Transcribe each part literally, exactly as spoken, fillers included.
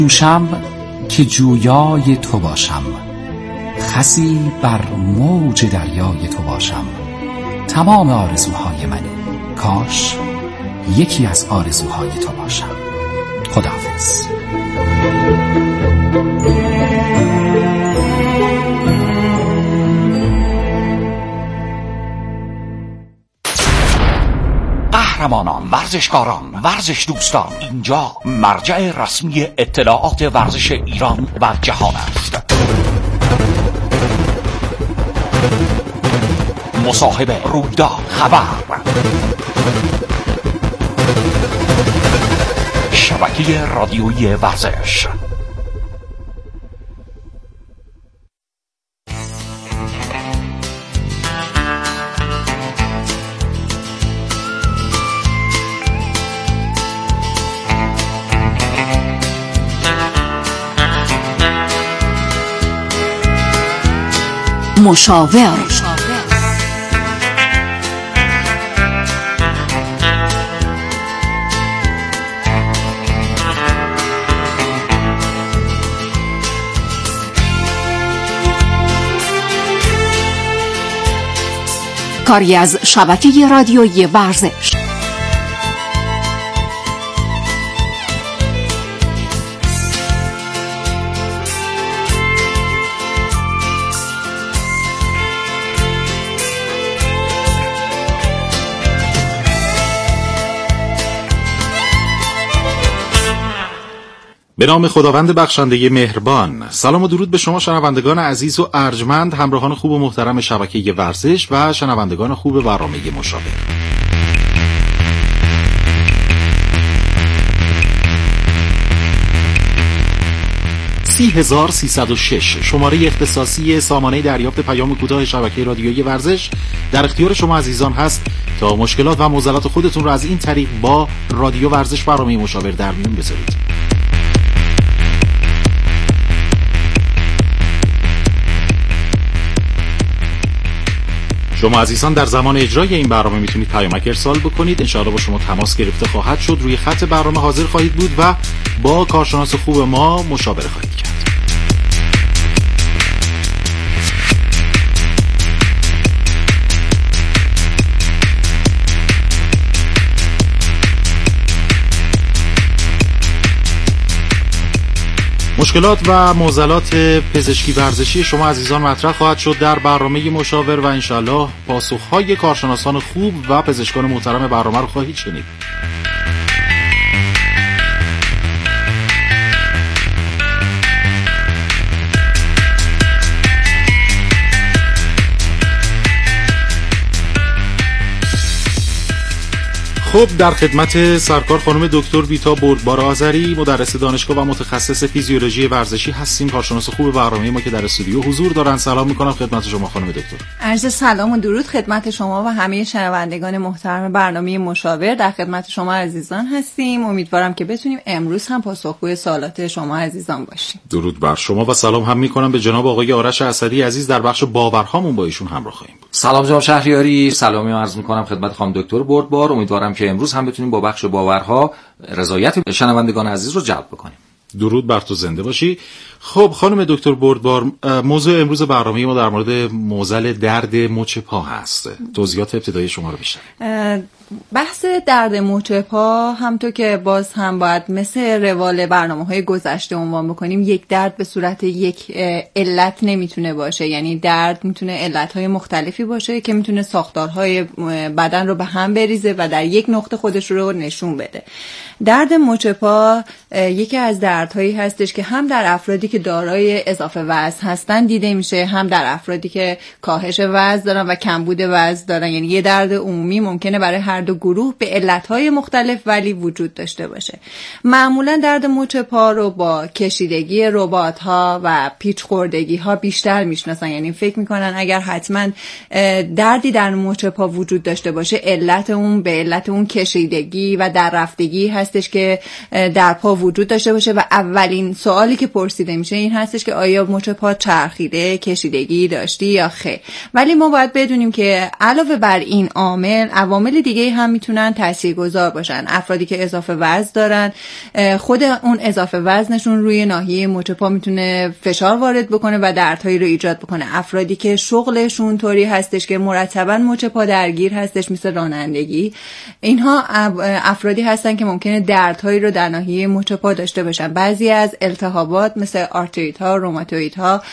جوشم که جویای تو باشم، خسی بر موج دریای تو باشم. تمام آرزوهای منی، کاش یکی از آرزوهای تو باشم. خداحافظ. قهرمانان، ورزشکاران، ورزش دوستان، اینجا مرجع رسمی اطلاعات ورزش ایران و جهان است. مصاحبه، رویداد، خبر، شبکه رادیویی ورزش. مشاور. کاری از شبکه رادیویی ورزش. به نام خداوند بخشنده مهربان. سلام و درود به شما شنوندگان عزیز و ارجمند، همراهان خوب و محترم شبکه ورزش و شنوندگان خوب برنامه مشاور. سی هزار و سیصد و شش شماره اختصاصی سامانه دریافت پیام کوتاه شبکه رادیویی ورزش در اختیار شما عزیزان هست تا مشکلات و معضلات خودتون رو از این طریق با رادیو ورزش برنامه مشاور در میون بذارید. شما عزیزان در زمان اجرای این برنامه میتونید پیامک ارسال بکنید. انشاءالله با شما تماس گرفته خواهد شد. روی خط برنامه حاضر خواهید بود و با کارشناس خوب ما مشاوره خواهید کرد. مشکلات و معضلات پزشکی ورزشی شما عزیزان مطرح خواهد شد در برنامه مشاور و انشالله پاسخهای کارشناسان خوب و پزشکان محترم برنامه رو خواهید شنید. خب در خدمت سرکار خانم دکتر بیتا بردبار آذری، مدرس دانشگاه و متخصص فیزیولوژی ورزشی هستیم. کارشناس خوب برنامه ما که در استودیو حضور دارن. سلام میکنم خدمت شما خانم دکتر. عرض سلام و درود خدمت شما و همه شنوندگان محترم برنامه مشاور. در خدمت شما عزیزان هستیم. امیدوارم که بتونیم امروز هم پاسخگوی سوالات شما عزیزان باشیم. درود بر شما و سلام هم میکنم به جناب آقای آرش اسدی عزیز. در بخش باورهامون با ایشون همراه خواهیم بود. سلام جناب شهریاری، سلامی عرض میکنم خدمت خانم دکتر بردبار. امیدوارم که امروز هم بتونیم با بخش باورها رضایت شنوندگان عزیز رو جلب بکنیم. درود بر تو، زنده باشی. خب خانم دکتر بردبار، موضوع امروز برنامه ما در مورد معضل درد مچ پا هست. توضیحات ابتدایی شما رو بیشتر. بحث درد مچ پا همونطور که باز هم باید مثل روال برنامه‌های گذشته عنوان بکنیم، یک درد به صورت یک علت نمیتونه باشه. یعنی درد میتونه علت‌های مختلفی باشه که میتونه ساختارهای بدن رو به هم بریزه و در یک نقطه خودش رو نشون بده. درد مچ پا یکی از دردهایی هستش که هم در افرادی که دارای اضافه وزن هستن دیده میشه، هم در افرادی که کاهش وزن دارن و کمبود وزن دارن. یعنی یه درد عمومی ممکنه برای هر دو گروه به علتهای مختلف ولی وجود داشته باشه. معمولا درد مچ پا رو با کشیدگی رباط‌ها و پیچ خوردگی‌ها بیشتر میشناسن. یعنی فکر میکنن اگر حتما دردی در مچ پا وجود داشته باشه، علت اون به علت اون کشیدگی و در رفتگی هستش که در پا وجود داشته باشه. و اولین سوالی که پرسیده میشه این هستش که آیا مچ پا چرخیده، کشیدگی داشتی یا خیر. ولی ما باید بدونیم که علاوه بر این عامل، عوامل دیگه هم میتونن تاثیرگذار باشن. افرادی که اضافه وزن دارن، خود اون اضافه وزنشون روی ناحیه مچ پا میتونه فشار وارد بکنه و دردهایی رو ایجاد بکنه. افرادی که شغلشون طوری هستش که مرتباً مچ پا درگیر هستش، مثل رانندگی، اینها افرادی هستن که ممکنه دردهایی رو در ناحیه مچ پا داشته باشن. بعضی از التهابات مثل آرتریت ها، روماتوئید ها،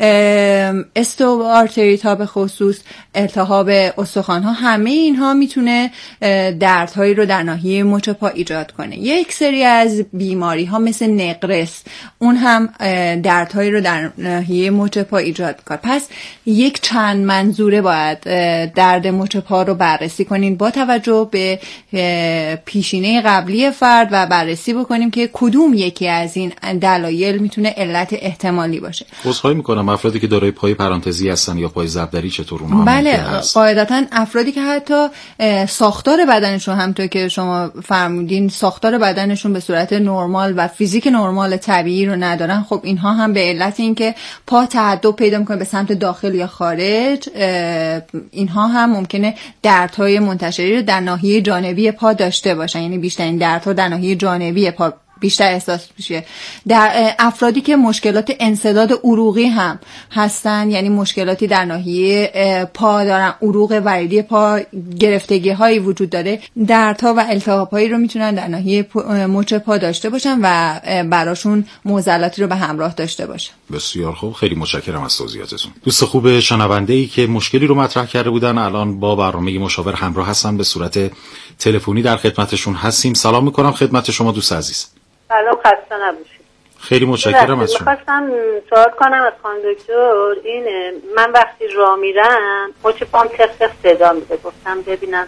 استو آرتریت ها به خصوص، التهاب استخوان ها، همه اینها میتونه دردهایی رو در ناحیه مچ پا ایجاد کنه. یک سری از بیماری ها مثل نقرس، اون هم دردهایی رو در ناحیه مچ پا ایجاد کنه. پس یک چند منظوره باید درد مچ پا رو بررسی کنین با توجه به پیشینه قبلی فرد و بررسی بکنیم که کدوم یکی از این دلایل میتونه علت احتمالی باشه. عذرخواهی میکنم، افرادی که دارای پای پرانتزی هستن یا پای ضربدری چطور اونها؟ بله، قاعدتا افرادی که حتی ساختار بدنشون همونطور که شما فرمودین ساختار بدنشون به صورت نرمال و فیزیک نرمال طبیعی رو ندارن، خب اینها هم به علت اینکه پا تعدد پیدا میکنه به سمت داخل یا خارج، اینها هم ممکنه دردهای منتشری رو در ناحیه جانبی پا داشته باشن. یعنی بیشترین دردها در ناحیه جانبی پا بیشتر احساس میشه. در افرادی که مشکلات انسداد عروقی هم هستن، یعنی مشکلاتی در ناحیه پا دارن، عروق وریدی پا گرفتگی هایی وجود داره، دردها و التهاب هایی رو میتونن در ناحیه مچ پا داشته باشن و براشون معضلاتی رو به همراه داشته باشن. بسیار خوب، خیلی متشکرم از توضیحاتتون. دوست خوب شنونده‌ای که مشکلی رو مطرح کرده بودن الان با برنامه مشاور همراه هستن، به صورت تلفنی در خدمتشون هستیم. سلام میکنم خدمت شما دوست عزیز. سلام، خسته نباشید. خیلی متشکرم از شما. می‌خواستم سوال کنم از خانم دکتر، این من وقتی راه میرم مچ پام تق تق صدا میده، گفتم ببینم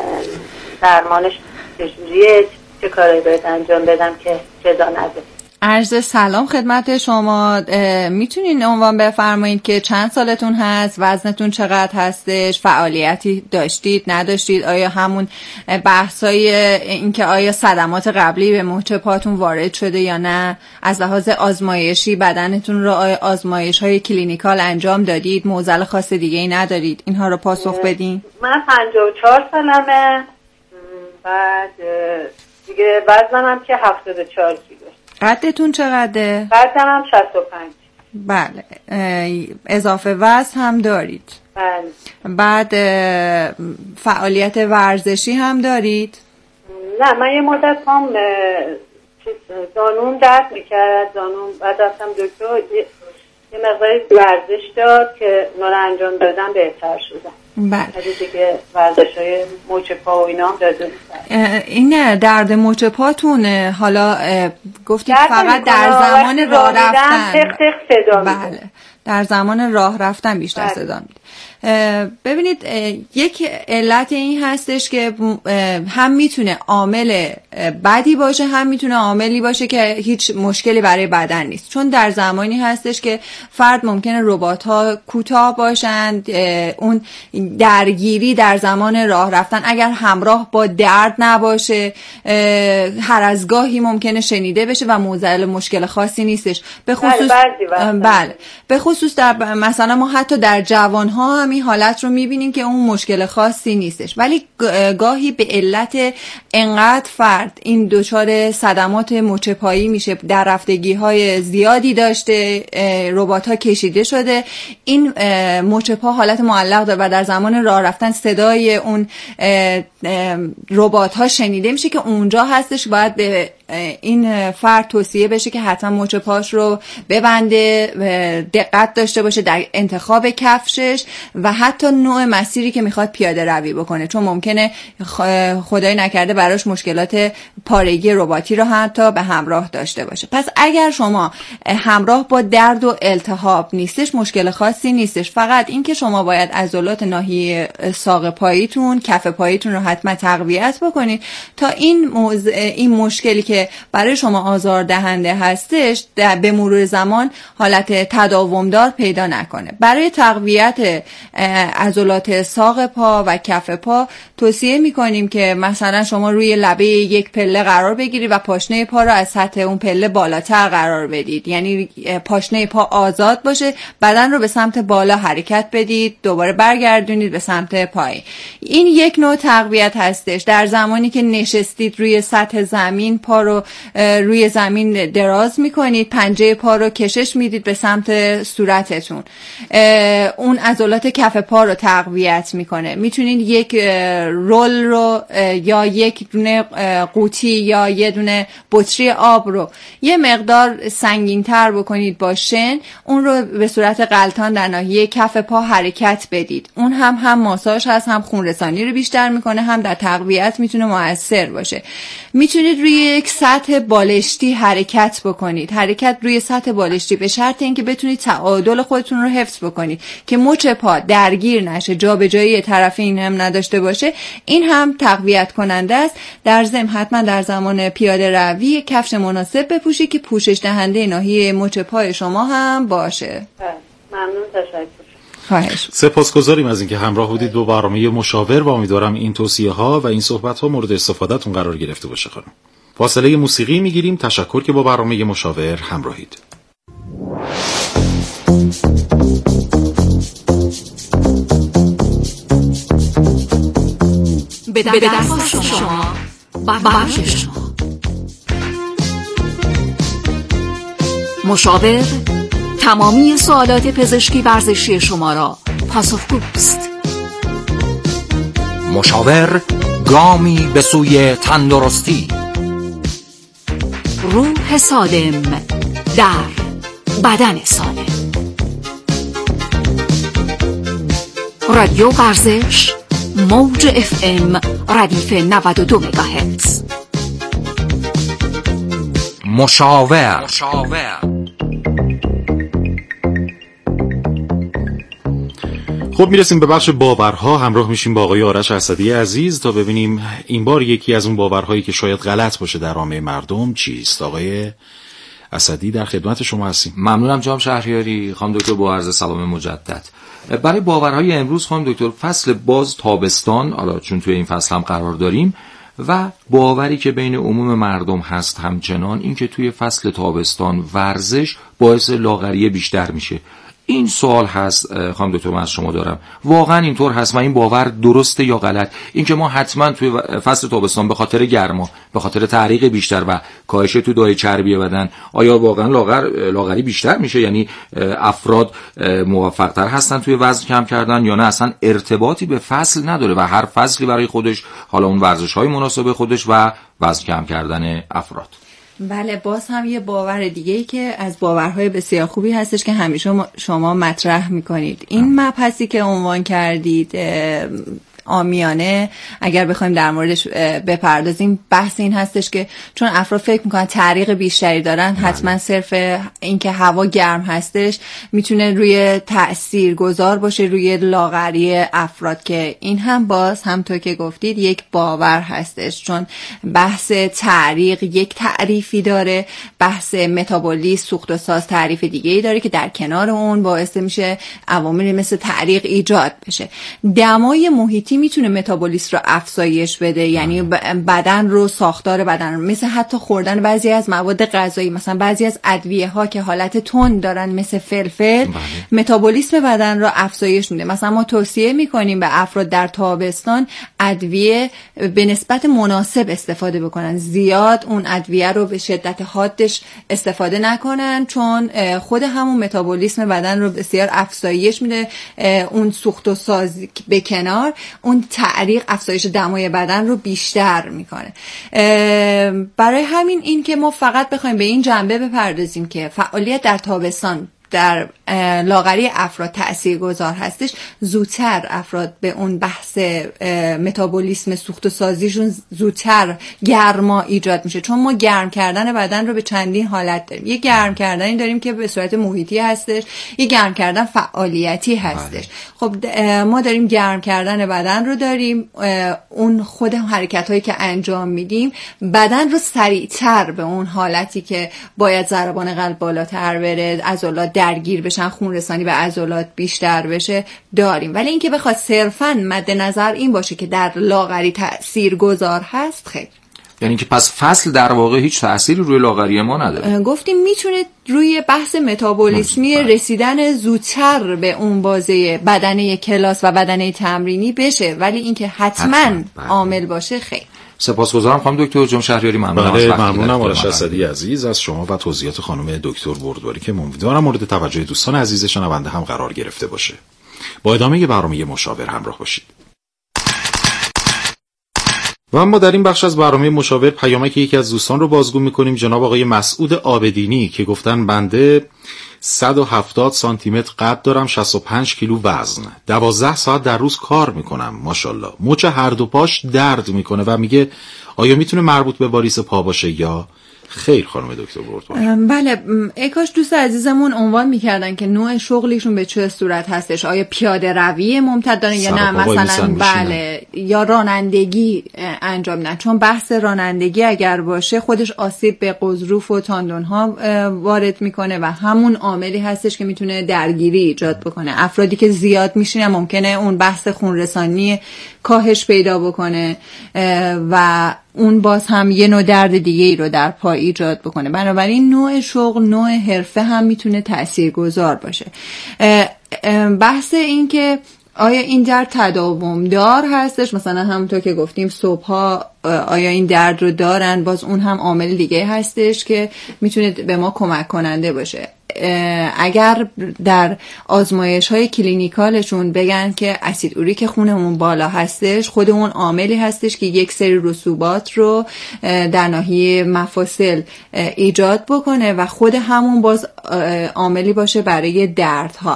درمانش چجوریه، چه کاری باید انجام بدم که صدا نده. عرض سلام خدمت شما. میتونین عنوان بفرمایید که چند سالتون هست، وزنتون چقدر هستش، فعالیتی داشتید نداشتید، آیا همون بحثای این که آیا صدمات قبلی به مچ پاتون وارد شده یا نه، از لحاظ آزمایشی بدنتون رو آیا آزمایش های کلینیکال انجام دادید، معضل خاص دیگه ای ندارید، اینها رو پاسخ بدین. من پنجاه و چهار سالمه، بعد دیگه وزنم هم که هفتاد و چهار کیلو. قدتون چقدره؟ قدم هم شصت و پنج. بله. اضافه وزن هم دارید؟ بله. بعد فعالیت ورزشی هم دارید؟ نه، من یه مدت هم زانوم درد میکرد، زانوم بعد رفتم دکتر یه مقداری ورزش داد که اونا رو انجام دادم بهتر شدم. بله. دیگه ورزش‌های مچ پا و اینا هم داده. این درد مچ پاتون حالا گفتید فقط در زمان راه رفتن؟ تق تق صدا میده. بله. در زمان راه رفتن بیشتر بله. صدا میده. ببینید یک علت این هستش که هم میتونه عامل بدی باشه، هم میتونه عاملی باشه که هیچ مشکلی برای بدن نیست. چون در زمانی هستش که فرد ممکنه رباط ها کوتاه باشند، اون درگیری در زمان راه رفتن اگر همراه با درد نباشه هر از گاهی ممکنه شنیده بشه و معضل مشکل خاصی نیستش. به خصوص بله, بله. به خصوص در مثلا ما حتی در جوان ها هم این حالت رو میبینیم که اون مشکل خاصی نیستش، ولی گاهی به علت انقدر فرد این دچار صدمات مچ پایی میشه، در رفتگی های زیادی داشته، رباط ها کشیده شده، این مچ پا حالت معلق داره و در زمان راه رفتن صدای اون رباط ها شنیده میشه که اونجا هستش باید به این فرد توصیه بشه که حتما مچ پاش رو ببنده، دقت داشته باشه در انتخاب کفشش و حتی نوع مسیری که میخواد پیاده روی بکنه، چون ممکنه خدای نکرده براش مشکلات پارگی رباطی رو حتی به همراه داشته باشه. پس اگر شما همراه با درد و التهاب نیستش، مشکل خاصی نیستش، فقط این که شما باید عضلات ناحیه ساق پاییتون، کف پاییتون رو حتما تقویت بکنید تا این موز... این مشکلی که که برای شما آزار دهنده هستش به مرور زمان حالت تداومدار پیدا نکنه. برای تقویت عضلات ساق پا و کف پا توصیه میکنیم که مثلا شما روی لبه یک پله قرار بگیرید و پاشنه پا رو از سطح اون پله بالاتر قرار بدید، یعنی پاشنه پا آزاد باشه، بدن رو به سمت بالا حرکت بدید، دوباره برگردونید به سمت پایین. این یک نوع تقویت هستش. در زمانی که نشستید روی سطح زمین پا رو روی زمین دراز میکنید، پنجه پا رو کشش میدید به سمت صورتتون، اون عضلات کف پا رو تقویت میکنه. میتونید یک رول رو یا یک دونه قوطی یا یه دونه بطری آب رو یه مقدار سنگین تر بکنید با شن، اون رو به صورت غلطان در ناحیه کف پا حرکت بدید. اون هم هم ماساژ هست، هم خون رسانی رو بیشتر میکنه، هم در تقویت میتونه مؤثر باشه. میتونید روی یک سطح بالشتی حرکت بکنید. حرکت روی سطح بالشتی به شرط اینکه بتونید تعادل خودتون رو حفظ بکنید که مچ پا درگیر نشه، جابجایی طرفین هم نداشته باشه. این هم تقویت کننده است. در ضمن حتما در زمان پیاده روی کفش مناسب بپوشید که پوشش دهنده ناحیه مچ پای شما هم باشه. ممنون، تشکر. خواهش. سپاسگزاریم از اینکه همراه بودید با برنامه مشاور و امیدوارم این توصیه ها و این صحبت ها مورد استفادهتون قرار گرفته باشه. خانم فاصله موسیقی میگیریم. تشکر که با برنامه مشاور همراهید. به دست شما بخش شما مشاور تمامی سوالات پزشکی ورزشی شما را پاسخگوست. مشاور گامی به سوی تندرستی. روح سالم در بدن سالم. رادیو ورزش موج اف ام ردیف نود و دو مگاهرتز. مشاور. مشاور. خب میرسیم به بخش باورها. همراه میشیم با آقای آرش اسدی عزیز تا ببینیم این بار یکی از اون باورهایی که شاید غلط باشه در عامه مردم چیست. آقای اسدی در خدمت شما هستیم. ممنونم جناب شهریاری. خانم دکتر با عرض سلام مجدد. برای باورهای امروز خانم دکتر فصل باز تابستان، حالا چون توی این فصل هم قرار داریم، و باوری که بین عموم مردم هست همچنان این که توی فصل تابستان ورزش باعث لاغری بیشتر میشه. این سوال هست خانم دکتر من از شما دارم، واقعا اینطور هست و این باور درسته یا غلط؟ این که ما حتما توی فصل تابستان به خاطر گرما، به خاطر تعریق بیشتر و کاهش تو دای چربی بدن، آیا واقعا لاغر لاغری بیشتر میشه؟ یعنی افراد موفق‌تر هستن توی وزن کم کردن یا نه اصلا ارتباطی به فصل نداره و هر فصلی برای خودش حالا اون ورزش‌های مناسب خودش و وزن کم کردن افراد؟ بله، باز هم یه باور دیگه‌ای که از باورهای بسیار خوبی هستش که همیشه شما مطرح میکنید. این مبحثی که عنوان کردید عامیانه اگر بخوایم در موردش بپردازیم، بحث این هستش که چون افراد فکر میکنن تعریق بیشتری دارن، حتما صرف اینکه هوا گرم هستش میتونه روی تأثیر گذار باشه روی لاغری افراد، که این هم باز همونطور که گفتید یک باور هستش. چون بحث تعریق یک تعریفی داره، بحث متابولیسم سوخت و ساز تعریف دیگه‌ای داره که در کنار اون باعث میشه عواملی مثل تعریق ایجاد بشه. دمای محیطی میتونه متابولیسم رو افزایش بده، یعنی بدن رو، ساختار بدن رو، مثل حتی خوردن بعضی از مواد غذایی، مثلا بعضی از ادویه ها که حالت تند دارن مثل فلفل، متابولیسم بدن رو افزایش میده. مثلا ما توصیه میکنیم به افراد در تابستان ادویه به نسبت مناسب استفاده بکنن، زیاد اون ادویه رو به شدت حادش استفاده نکنن، چون خود همون متابولیسم بدن رو بسیار افزایش میده. اون سوخت و ساز به کنار، اون تعریق افزایش دمای بدن رو بیشتر میکنه. برای همین این که ما فقط بخوایم به این جنبه بپردازیم که فعالیت در تابستان در لاغری افراد تاثیرگذار هستش، زودتر افراد به اون بحث متابولیسم سوخت و سازیشون زودتر گرما ایجاد میشه. چون ما گرم کردن بدن رو به چندین حالت داریم. یه گرم کردنی داریم که به صورت محیطی هستش، یه گرم کردن فعالیتی هستش. خب ما داریم گرم کردن بدن رو داریم، اون خود حرکت هایی که انجام میدیم بدن رو سریعتر به اون حالتی که باید ضربان قلب بالاتر بره، عضلات درگیر بشن، خون رسانی به عضلات بیشتر بشه داریم. ولی اینکه بخواد صرفاً مد نظر این باشه که در لاغری تاثیرگذار هست، خیر. یعنی که پس فصل در واقع هیچ تأثیری روی لاغری ما نداره. گفتیم میتونه روی بحث متابولیسمی رسیدن زودتر به اون بازه بدنه کلاس و بدنه تمرینی بشه، ولی اینکه حتما, حتما. عامل باشه، خیر. سپاسگزارم خانم دکتر جم شهریاری. ممنونم. بله ممنونم آرش اسدی عزیز از شما و توضیحات خانم دکتر بردباری که امیدوارم مورد توجه دوستان عزیز شنونده هم قرار گرفته باشه. با ادامه برنامه مشاور همراه باشید. و اما در این بخش از برنامه مشاور پیامک یکی از دوستان رو بازگو می‌کنیم، جناب آقای مسعود آبدینی که گفتن بنده صد و هفتاد سانتی متر قد دارم، شصت و پنج کیلو وزن، دوازده ساعت در روز کار میکنم، ماشاءالله. مچ هر دو پاش درد میکنه و میگه آیا میتونه مربوط به واریس پا باشه یا خیر خانم دکتر بردبار؟ بله، ای کاش دوست عزیزمون عنوان میکردن که نوع شغلیشون به چه صورت هستش. آیا پیاده روی ممتد دارن یا نه مثلا بله یا رانندگی انجام نه. چون بحث رانندگی اگر باشه خودش آسیب به غضروف و تاندون ها وارد میکنه و همون عاملی هستش که میتونه درگیری ایجاد بکنه. افرادی که زیاد میشینن ممکنه اون بحث خون رسانی کاهش پیدا بکنه و اون باز هم یه نوع درد دیگه ای رو در پا ایجاد بکنه. بنابراین نوع شغل، نوع حرفه هم میتونه تاثیرگذار باشه. بحث این که آیا این درد تداوم دار هستش، مثلا همونطور که گفتیم صبحها آیا این درد رو دارن، باز اون هم عامل دیگه هستش که میتونه به ما کمک کننده باشه. اگر در آزمایش های کلینیکالشون بگن که اسید اوریک خونمون بالا هستش، خود اون عاملی هستش که یک سری رسوبات رو در ناحیه مفاصل ایجاد بکنه و خود همون باز عاملی باشه برای دردها.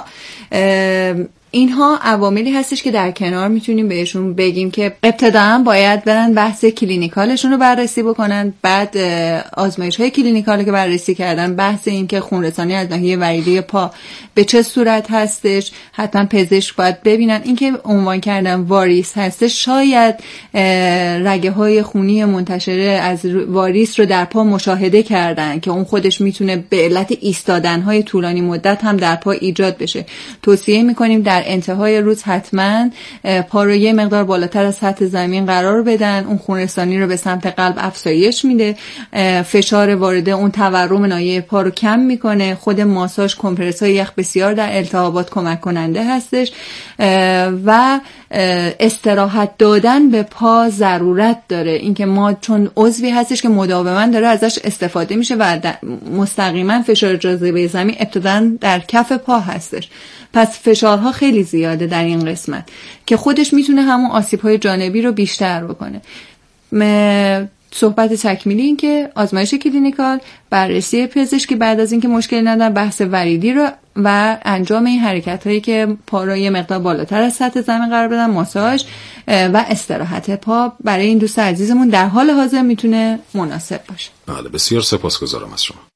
اینها عواملی هستش که در کنار میتونیم بهشون بگیم که ابتداً باید برن بحث کلینیکالشون رو بررسی بکنن، بعد آزمایش های کلینیکال که بررسی کردن بحث این که خون رسانی از ناحیه وریده پا به چه صورت هستش، حتما پزشک باید ببینن. این که عنوان کردن واریس هستش، شاید رگه های خونی منتشره از واریس رو در پا مشاهده کردن که اون خودش میتونه به علت ایستادن های طولانی مدت هم در پا ایجاد بشه. توصیه میکنیم در انتهای روز حتما پا رو یه مقدار بالاتر از سطح زمین قرار بدن. اون خون رسانی رو به سمت قلب افزایش میده، فشار وارده اون تورم ناحیه پا رو کم میکنه. خود ماساژ، کمپرس های یخ بسیار در التهابات کمک کننده هستش و استراحت دادن به پا ضرورت داره. اینکه ما چون عضوی هستش که مداوما داره ازش استفاده میشه و مستقیما فشار جاذبه زمین ابتداً در کف پا هستش، پس فشارها خیلی زیاده در این قسمت که خودش میتونه همون آسیب‌های جانبی رو بیشتر بکنه. صحبت تکمیلی این که آزمایش کلینیکال، بررسی پزشکی بعد از اینکه مشکلی ندارن، بحث وریدی رو و انجام این حرکت‌هایی که پا رو یه مقدار بالاتر از سطح زمین قرار بدن، ماساژ و استراحت پا برای این دوست عزیزمون در حال حاضر میتونه مناسب باشه. بله، بسیار سپاسگزارم از شما.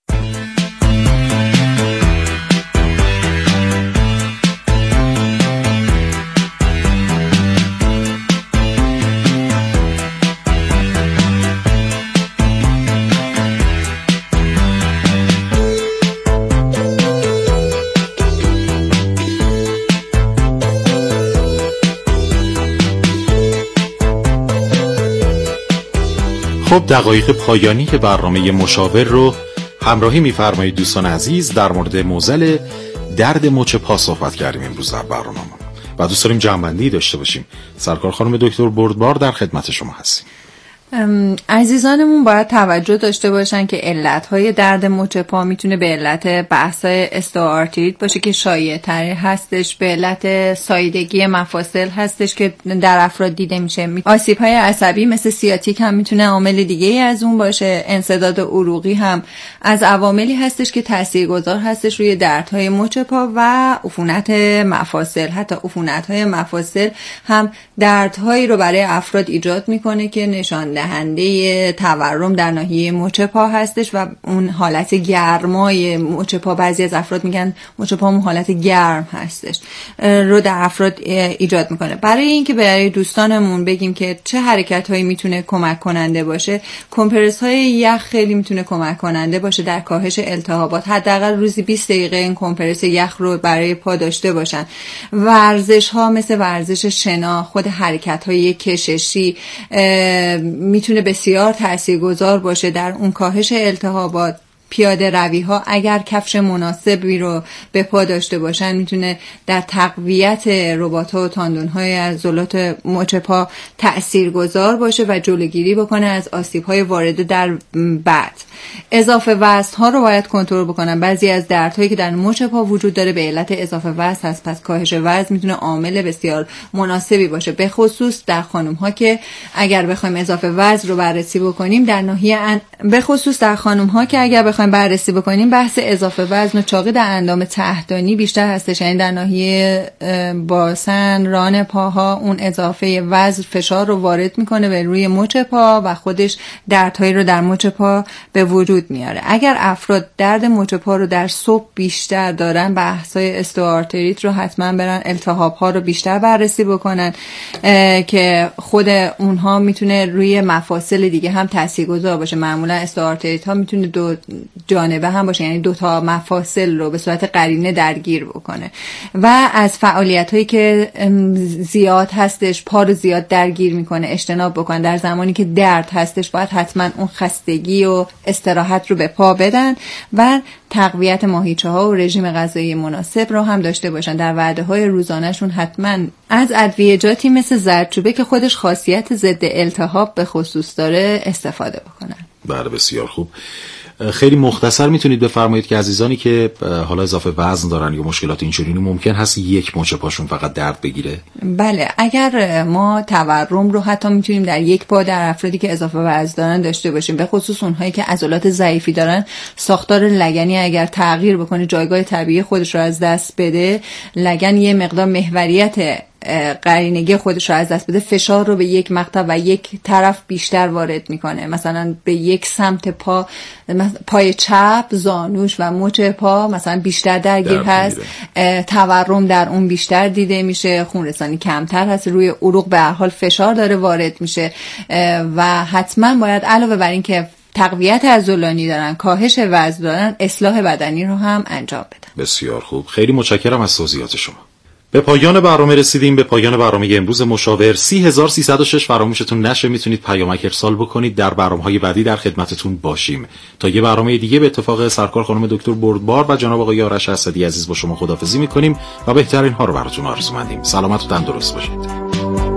خب دقایق پایانی که برنامه مشاور رو همراهی می‌فرمایید دوستان عزیز. در مورد معضل درد مچ پا صحبت کردیم امروز در برنامه و دوست داریم جمع‌بندی داشته باشیم. سرکار خانم دکتر بردبار در خدمت شما هستیم. عزیزانمون باید توجه داشته باشن که علتهای درد مچ پا میتونه به علت بحث‌های استئوآرتریت باشه که شایع تری هستش، به علت ساییدگی مفاصل هستش که در افراد دیده میشه. آسیب‌های عصبی مثل سیاتیک هم میتونه عامل دیگه ای از اون باشه. انسداد عروقی هم از عواملی هستش که تاثیرگذار هستش روی دردهای مچ پا و عفونت مفاصل. حتی عفونت‌های مفاصل هم دردهایی رو برای افراد ایجاد میکنه که نشان دهنده تورم در ناحیه مچ پا هستش و اون حالت گرمای مچ پا، بعضی از افراد میگن مچ پامون حالت گرم هستش، رو در افراد ایجاد میکنه. برای اینکه برای دوستانمون بگیم که چه حرکت هایی میتونه کمک کننده باشه، کمپرس های یخ خیلی میتونه کمک کننده باشه در کاهش التهابات. حداقل روزی بیست دقیقه این کمپرس یخ رو برای پا داشته باشن. ورزش ها مثل ورزش شنا، خود حرکت های کششی میتونه بسیار تاثیرگذار باشه در اون کاهش التهابات. پیاده روی ها اگر کفش مناسبی رو به پا داشته باشن میتونه در تقویت رباط ها و تاندون های عضلات مچ پا تاثیرگذار باشه و جلوگیری بکنه از آسیب های وارده در بعد. اضافه وزن ها رو باید کنترل بکنن. بعضی از دردهایی که در مچ پا وجود داره به علت اضافه وزن هست، پس کاهش وزن میتونه عامل بسیار مناسبی باشه، به خصوص در خانم ها که اگر بخوایم اضافه وزن رو بررسی بکنیم در ناحیه ان... به خصوص در خانم ها که اگر بخوایم بررسی بکنیم بحث اضافه وزن و چاقی در اندام تحتانی بیشتر هستش، یعنی در ناحیه باسن ران پاها اون اضافه وزن فشار رو وارد میکنه به روی مچ پا و خودش دردهایی رو در مچ پا به وجود میاره. اگر افراد درد مچ پا رو در صبح بیشتر دارن، بحث‌های استئوآرتریت رو حتما برن التهاب ها رو بیشتر بررسی بکنن که خود اونها میتونه روی مفاصل دیگه هم تاثیرگذار باشه. معمولا استئوآرتریت ها میتونه دو جانبه هم باشه، یعنی دو تا مفاصل رو به صورت قرینه درگیر بکنه و از فعالیت هایی که زیاد هستش پا رو زیاد درگیر میکنه اجتناب بکنن. در زمانی که درد هستش باید حتما اون خستگی و استراحت رو به پا بدن و تقویت ماهیچه ها و رژیم غذایی مناسب رو هم داشته باشن. در وعده های روزانهشون حتما از ادویه‌جاتی مثل زردچوبه که خودش خاصیت ضد التهاب به خصوص داره استفاده بکنن. بله بسیار خوب. خیلی مختصر میتونید بفرمایید که عزیزانی که حالا اضافه وزن دارن یا مشکلات اینچنینی ممکن هست یک مچ پاشون فقط درد بگیره؟ بله، اگر ما تورم رو حتی میتونیم در یک پا در افرادی که اضافه وزن دارن داشته باشیم، به خصوص اونهایی که عضلات ضعیفی دارن، ساختار لگنی اگر تغییر بکنه، جایگاه طبیعی خودش رو از دست بده، لگن یه مقدار محوریت قرینگی خودش رو از دست بده، فشار رو به یک مقطع و یک طرف بیشتر وارد میکنه. مثلا به یک سمت پا، پای چپ، زانوش و مچ پا مثلا بیشتر درگیر هست، تورم در اون بیشتر دیده میشه، خون رسانی کمتر هست، روی عروق به هر حال فشار داره وارد میشه و حتما باید علاوه بر این که تقویت عضلانی دارن، کاهش وزن دارن، اصلاح بدنی رو هم انجام بدن. بسیار خوب، خیلی متشکرم از توضیحات شما. به پایان برنامه رسیدیم. به پایان برنامه امروز مشاور. سی هزار و سیصد و شش فراموشتون نشه، میتونید پیامک ارسال بکنید. در برنامه‌های بعدی در خدمتتون باشیم. تا یه برنامه دیگه به اتفاق سرکار خانم دکتر بردبار و جناب آقای آرش اسدی عزیز با شما خداحافظی میکنیم و بهترین ها رو براتون آرزومندیم. سلامت و تندرست باشید.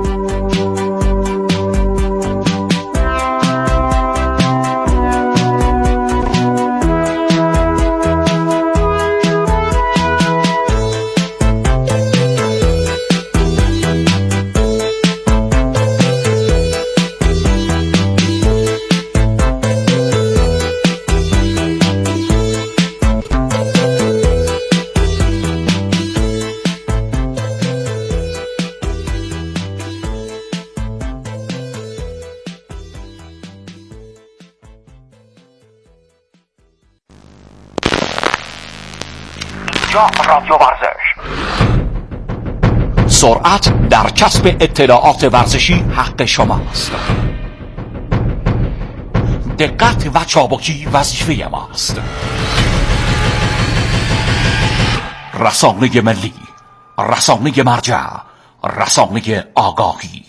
رادیو ورزش. سرعت در کسب اطلاعات ورزشی حق شماست. دقت و چابکی وظیفه ماست. رسانه ملی، رسانه مرجع، رسانه آگاهی.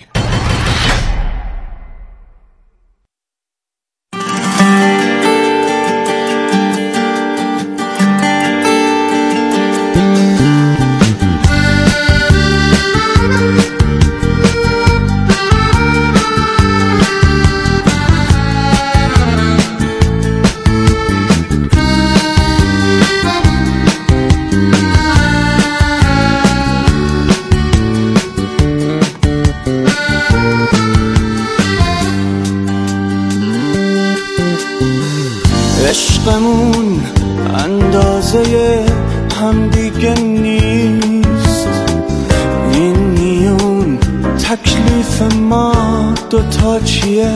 هم دیگه نیست. این میون تکلیف ما دوتا چیه؟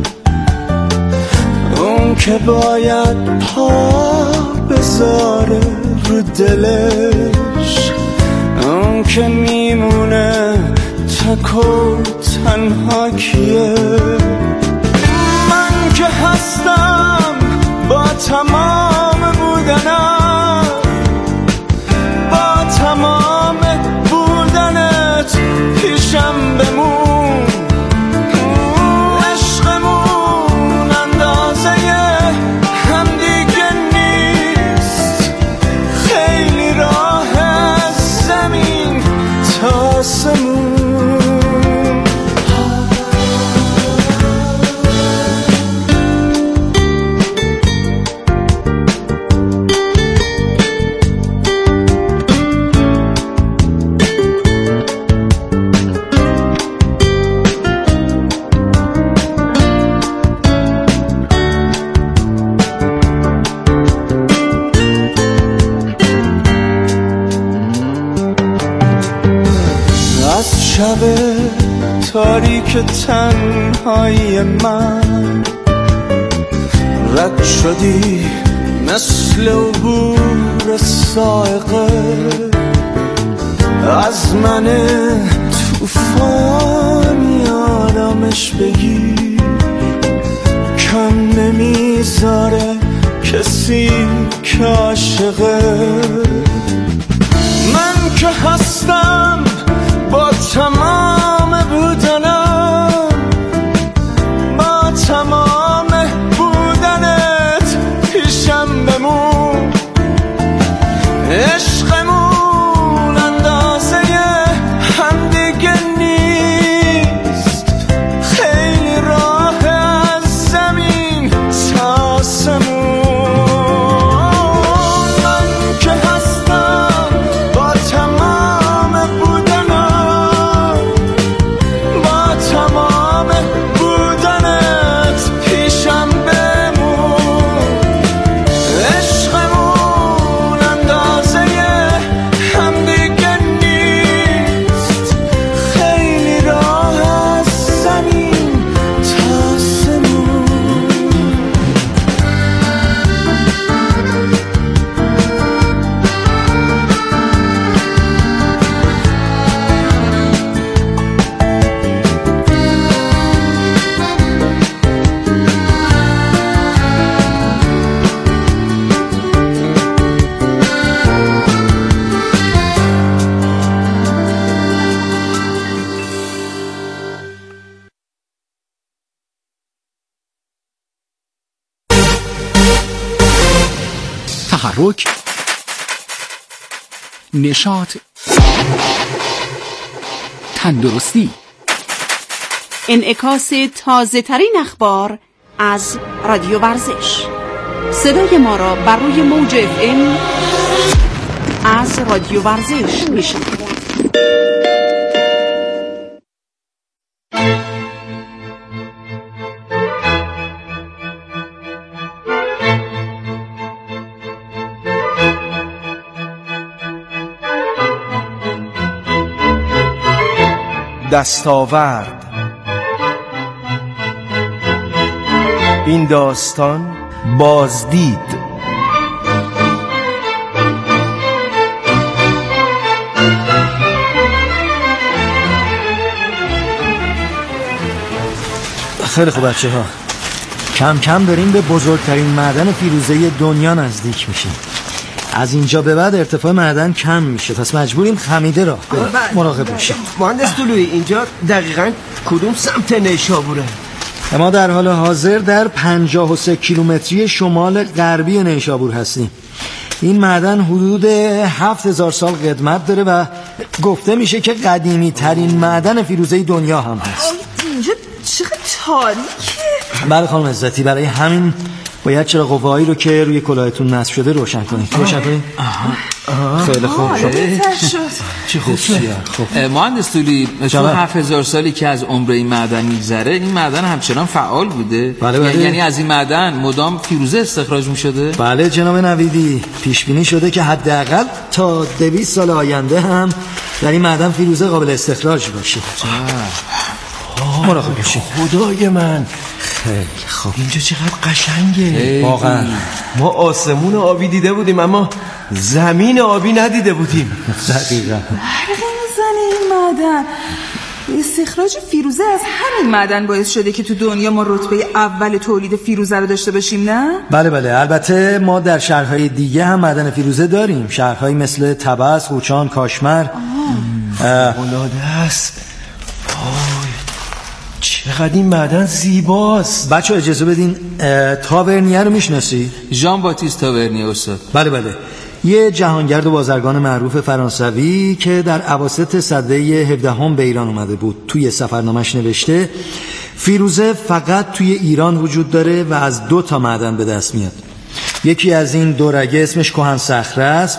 اون که باید پا بذاره رو دلش، اون که میمونه تک و تنها کیه؟ من که هستم با تمام بودنم، با تمام بودنت پیشم بمون. عشقمون اندازه هم دیگه نیست. خیلی راه از زمین تا آسمون. شب تاریک تنهایی من رد شدی مثل عبور سائقه از من توفانی آرامش بگیر. کم نمیذاره کسی که عاشقه. من که هستم با تمام بودنم، با تمام بودنت پیشم بمون. عشقمون اندازه هم دیگه نیست. خیلی راه از زمین تا آسمون. من که هستم با تمام بودنم، با تمام بودنت پیشم بمون. عشقمون اندازه هم دیگه نیست. خیلی راه از زمین تا آسمون. تحرک، نشاط، تندرستی، انعکاس تازه ترین اخبار از رادیو ورزش. صدای ما را بر روی موج اف ام از رادیو ورزش میشنوید. دستاورد. این داستان بازدید. خیلی خوب بچه ها، کم کم داریم به بزرگترین معدن فیروزه دنیا نزدیک میشیم. از اینجا به بعد ارتفاع معدن کم میشه، پس مجبوریم خمیده راه بریم. مراقب باشیم. مهندس طلویی، اینجا دقیقاً کدوم سمت نیشابوره؟ ما در حال حاضر در پنجاه و سه کیلومتری شمال غربی نیشابور هستیم. این معدن حدود هفت هزار سال قدمت داره و گفته میشه که قدیمی ترین معدن فیروزه دنیا هم هست. اینجا چقدر تاریکه. بله خانم عزتی، برای همین باید چرا قوایی رو که روی کلاهتون نصب شده روشن کنید. روشن کنید. خیلی خوب شد. چه خوب شد. مهندس تولی، چون هفت هزار سالی که از عمر این معدن میگذره، این معدن همچنان فعال بوده؟ بله بله. یعنی از این معدن مدام فیروزه استخراج میشده؟ بله جناب نویدی، پیش بینی شده که حداقل تا دویست سال آینده هم در این معدن فیروزه قابل استخراج باشه. مراقب باشید. خدای من، خیلی خوب. اینجا چقدر قشنگه. واقعا ما آسمون آبی دیده بودیم اما زمین آبی ندیده بودیم. دقیقاً. فرق میزنه این معدن. استخراج فیروزه از همین معدن باعث شده که تو دنیا ما رتبه اول تولید فیروزه رو داشته باشیم، نه؟ بله بله. البته ما در شهرهای دیگه هم معدن فیروزه داریم. شهرهایی مثل طبس، قوچان، کاشمر. العاده است. چقدر این معدن زیباست. بچه اجازه بدین، تاورنیه رو میشناسی؟ ژان باتیست تاورنیه استاد. بله بله. یه جهانگرد و بازرگان معروف فرانسوی که در اواسط سده هفدهم به ایران اومده بود، توی سفرنامش نوشته فیروزه فقط توی ایران وجود داره و از دو تا معدن به دست میاد. یکی از این دو رگه اسمش کهن صخره است